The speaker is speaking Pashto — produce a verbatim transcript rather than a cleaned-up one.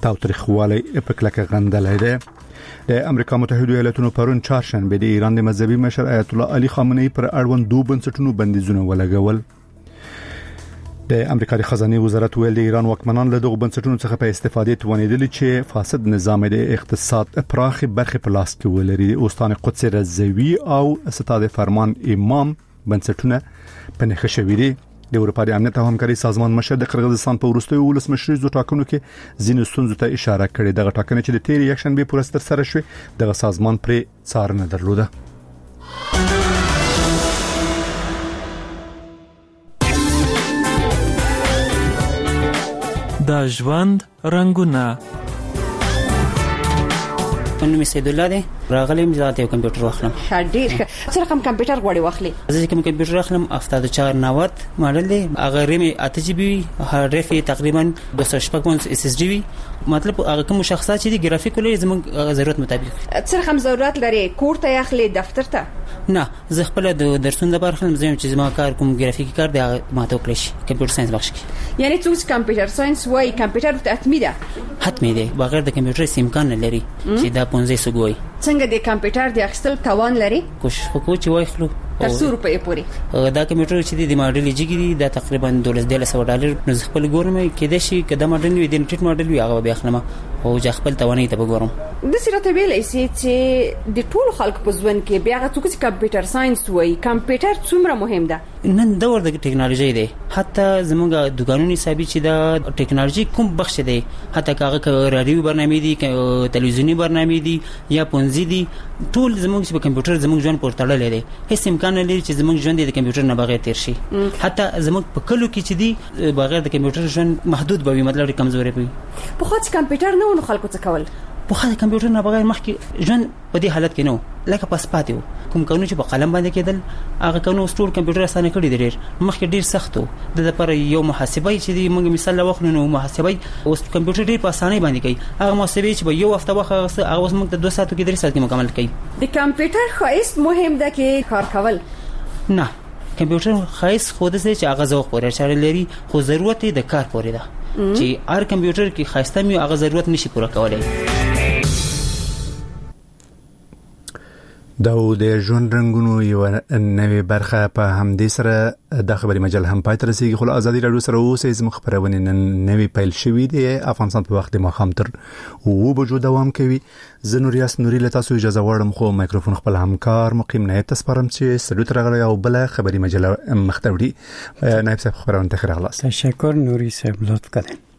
تاوتریخوالی په کلکه غندلای دی. د امریکا متحده ایالاتونو پرون چهارشنبه د ایران د مذهبي مشر آیت الله علي خامنه‌ای پر اړوند دوه بنسټونو بندیزونه ولګول. د امریکا د خزانه وزارت ویل د ایران واکمنان له دغه بنسټونو څخه په استفادې توانیدل چې فاسد نظام د اقتصاد پراخي برخه په لاس کې ولري. اوستان قدس رضوی او ستاد فرمان امام بنسټونه په نخښه شوي دي. د اروپا د امنیت او همکاري سازمان مشر د قرغیزستان په وروستیو ولسمشریزو ټاکنو کې ځینې ستونزو ته اشاره کړې. دغه ټاکنې چې د تیر یکشنبه پورې تر سره شوې دغه سازمان پرې څارنه درلوده. د ژوند رنگونه. نو می سید الله دی راغلم ذات یو کمپیوټر واخلم. ډیر ښه. څه رقم کمپیوټر غواړي واخلي؟ زه کوم کمپیوټر واخلم هفتاد و چهار نود ماډل دی. هغه ریم اته جی بي هارد ډرایو تقریبا دوه سوه شپږ اس اس ډي وي. مطلب هغه کوم شخصات چې د ګرافیک ولې زموږ ضرورت مطابق. څه رقم ضرورت لري؟ کور ته اخلي دفتر ته؟ نه زه خپل د درسونو لپاره خلم زم چې زما کار کوم ګرافیکي کار دی ماته وکړي شي کمپیوټر ساينس بخش کې. یعنی څوک کمپیوټر ساينس وای کمپیوټر ته حتمی ده؟ حتمی دی. بغیر د کمپیوټر سیم امکان نه لري چې دا پنځه سو ګوي. څنګه د کمپیوټر د اخیستل توان لري؟ کوشش وکړو چې وای خلو تر څو روپۍ پورې. دا کمپیوټر چې د ماډل جګی دا تقریبا دولس سوه ډالر نو خپل ګورم کې د شي کده ماډل وي د انټرنیټ ماډل وي هغه به اخلم او ځ خپل توانې ته وګورم. د سیرته ویلې سي چې د ټولو خلکو په ژوند کې بیا هغه څوک چې کمپیوټر ساينس وایي کمپیوټر څومره مهم ده؟ نن د ور د ټکنالوژي دی. حتی زموږ دکانونو حسابي چې دا ټکنالوژي کوم بخش دی حتی هغه رادیو برنامه دي تلویزیونی برنامه دي یا پونځي دي ټول زموږ په کمپیوټر زموږ ژوند پورې تړلې دي. هیڅ امکان نه لري چې زموږ ژوند د کمپیوټر نه بغیر تیر شي. حتی زموږ په کلو کې چې دي بغیر د کمپیوټر ژوند محدود به وي مطلب کمزوري وي. په خاص کمپیوټر نه ونو خلکو څه کول؟ په خاطر کمپیوټر نه بغیر مخکې ژوند په دې حالت کې نو لکه پاس پاتیو کوم کارونه چې په قلم باندې کېدل هغه کارونه ټول کمپیوټر اسانه کړی دی. ډیر مخکې ډیر سختو د لپاره یو محاسبه چې دی موږ مثال واخلو نو محاسبه اوس کمپیوټر ډیر په اسانه باندې کوي. هغه محاسبه چې په یو هفته وخت هغه اوس موږ ته دوه ساعتو کې درې ساعت کې مکمل کوي. د کمپیوټر خاص مهم ده کې کار کول نه کمپیوټر خاص خود څه چې هغه ذوق پورې چاره لري خو ضرورت د کار پورې ده چې هر کمپیوټر کې خاصه مې هغه ضرورت نشي پوره کولای. دا د ژوند رنگونو یو نوې برخه په همدې سره د خبري مجله هم پای تر رسیدي. خو ازادي رادیو سره اوسې زموږ خبرونه نن نوې پیل شوې دي. افغانستان په وخت د ماښام تر و بجو دوام کوي. زه نوریاس نوري له تاسو اجازه غواړم خو مایکروفون خپل همکار مقیم نه تسپارم چې سلوت راغلی او بل خبري مجله مختوړي. نائب صاحب خبرونه ته خیر اغلاس. تشکر نوري صاحب لطف کړئ.